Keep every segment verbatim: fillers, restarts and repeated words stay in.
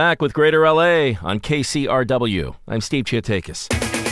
Back with Greater L A on K C R W. I'm Steve Chiotakis.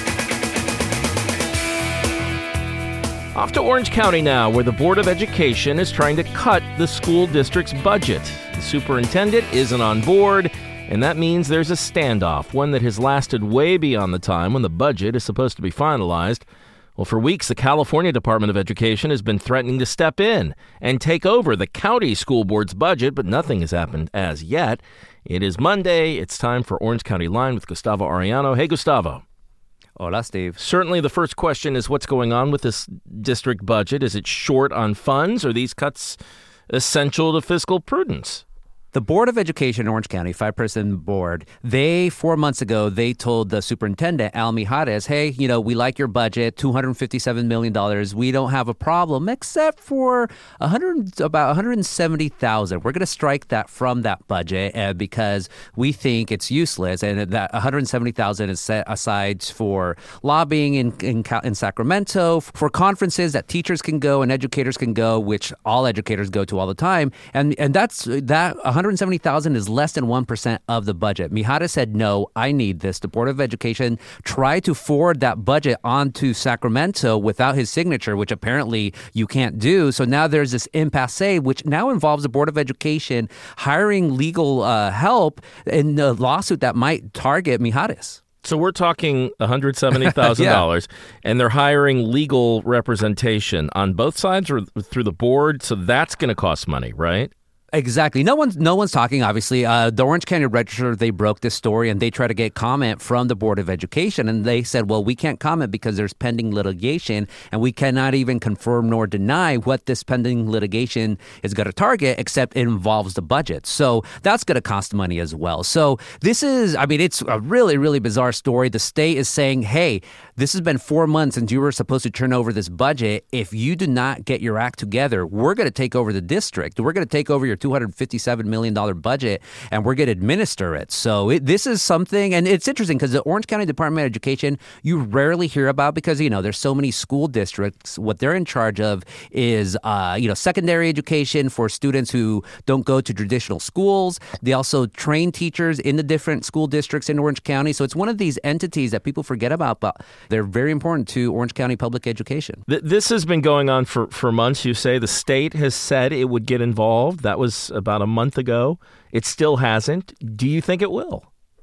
Off to Orange County now, where the Board of Education is trying to cut the school district's budget. The superintendent isn't on board, and that means there's a standoff, one that has lasted way beyond the time when the budget is supposed to be finalized. Well, for weeks, the California Department of Education has been threatening to step in and take over the county school board's budget, but nothing has happened as yet. It is Monday. It's time for Orange County Line with Gustavo Arellano. Hey, Gustavo. Hola, Steve. Certainly the first question is what's going on with this district budget? Is it short on funds? Are these cuts essential to fiscal prudence? The Board of Education in Orange County, five-person board, they, four months ago, they told the superintendent, Al Mijares, hey, you know, we like your budget, two hundred fifty-seven million dollars. We don't have a problem except for one hundred, about one hundred seventy thousand dollars. We're going to strike that from that budget uh, because we think it's useless, and that one hundred seventy thousand dollars is set aside for lobbying in, in, in Sacramento, for conferences that teachers can go and educators can go, which all educators go to all the time. And, and that's that one hundred seventy thousand dollars is less than one percent of the budget. Mijares said, no, I need this. The Board of Education tried to forward that budget onto Sacramento without his signature, which apparently you can't do. So now there's this impasse, which now involves the Board of Education hiring legal uh, help in a lawsuit that might target Mijares. So we're talking one hundred seventy thousand dollars, yeah. And they're hiring legal representation on both sides or through the board. So that's going to cost money, right? Exactly. No one's no one's talking, obviously. Uh, the Orange County Register, they broke this story, and they tried to get comment from the Board of Education. And they said, well, we can't comment because there's pending litigation, and we cannot even confirm nor deny what this pending litigation is going to target, except it involves the budget. So that's going to cost money as well. So this is, I mean, it's a really, really bizarre story. The state is saying, hey, this has been four months since you were supposed to turn over this budget. If you do not get your act together, we're going to take over the district. We're going to take over your two hundred fifty-seven million dollars budget, and we're going to administer it. So it, this is something, and it's interesting because the Orange County Department of Education, you rarely hear about because, you know, there's so many school districts. What they're in charge of is, uh, you know, secondary education for students who don't go to traditional schools. They also train teachers in the different school districts in Orange County. So it's one of these entities that people forget about, but they're very important to Orange County public education. This has been going on for, for months, you say. The state has said it would get involved. That was about a month ago. It still hasn't. Do you think it will?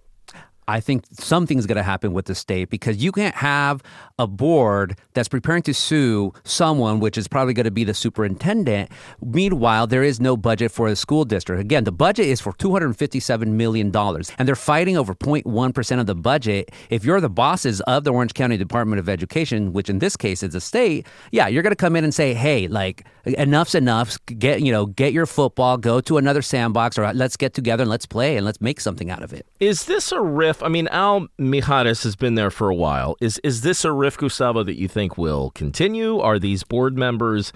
I think something's going to happen with the state because you can't have a board that's preparing to sue someone, which is probably going to be the superintendent. Meanwhile, there is no budget for the school district. Again, the budget is for two hundred fifty-seven million dollars, and they're fighting over zero point one percent of the budget. If you're the bosses of the Orange County Department of Education, which in this case is the state, yeah, you're going to come in and say, hey, like, enough's enough. Get, you know, get your football, go to another sandbox, or let's get together and let's play and let's make something out of it. Is this a riff? I mean, Al Mijares has been there for a while. Is is this a riff, Gustavo, that you think will continue? Are these board members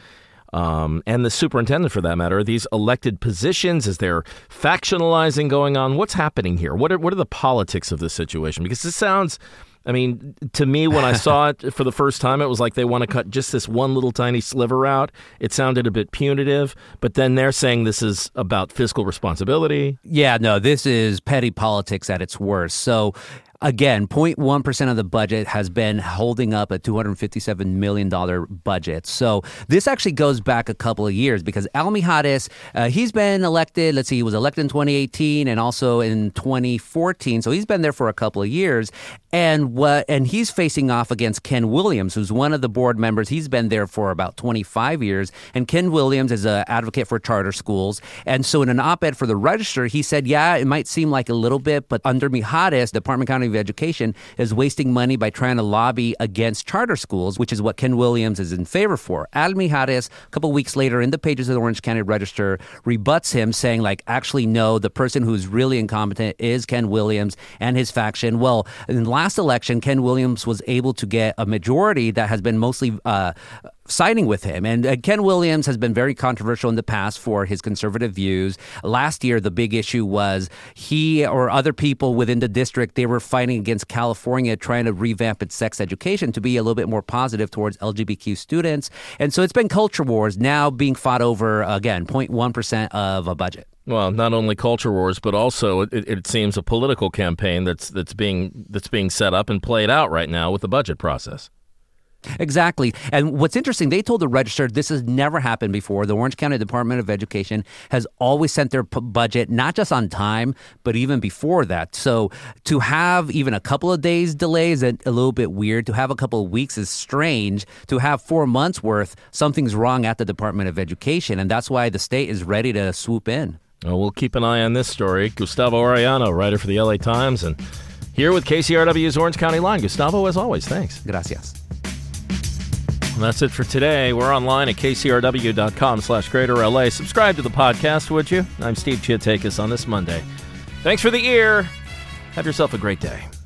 um, and the superintendent, for that matter, are these elected positions? Is there factionalizing going on? What's happening here? What are, what are the politics of this situation? Because it sounds, I mean, to me, when I saw it for the first time, it was like they want to cut just this one little tiny sliver out. It sounded a bit punitive, but then they're saying this is about fiscal responsibility. Yeah, no, this is petty politics at its worst. So again, zero point one percent of the budget has been holding up a two hundred fifty-seven million dollars budget. So this actually goes back a couple of years because Al Mijares, uh, he's been elected, let's see, he was elected in twenty eighteen and also in twenty fourteen. So he's been there for a couple of years. And what and he's facing off against Ken Williams, who's one of the board members. He's been there for about twenty-five years. And Ken Williams is an advocate for charter schools. And so in an op-ed for the Register, he said, yeah, it might seem like a little bit, but under Mijares, Department County of Education is wasting money by trying to lobby against charter schools, which is what Ken Williams is in favor for. Al Mijares, a couple weeks later in the pages of the Orange County Register, rebuts him saying, like, actually, no, the person who's really incompetent is Ken Williams and his faction. Well, in the last election, Ken Williams was able to get a majority that has been mostly uh, siding with him. And uh, Ken Williams has been very controversial in the past for his conservative views. Last year, the big issue was he or other people within the district, they were fighting against California trying to revamp its sex education to be a little bit more positive towards L G B T Q students. And so it's been culture wars now being fought over, again, zero point one percent of a budget. Well, not only culture wars, but also it, it seems a political campaign that's that's being that's being set up and played out right now with the budget process. Exactly. And what's interesting, they told the Register this has never happened before. The Orange County Department of Education has always sent their p- budget, not just on time, but even before that. So to have even a couple of days delay is a, a little bit weird. To have a couple of weeks is strange. To have four months worth, something's wrong at the Department of Education. And that's why the state is ready to swoop in. Well, we'll keep an eye on this story. Gustavo Arellano, writer for the L A Times, and here with K C R W's Orange County Line. Gustavo, as always, thanks. Gracias. And that's it for today. We're online at kcrw.com slash greater LA. Subscribe to the podcast, would you? I'm Steve Chiatakis on this Monday. Thanks for the ear. Have yourself a great day.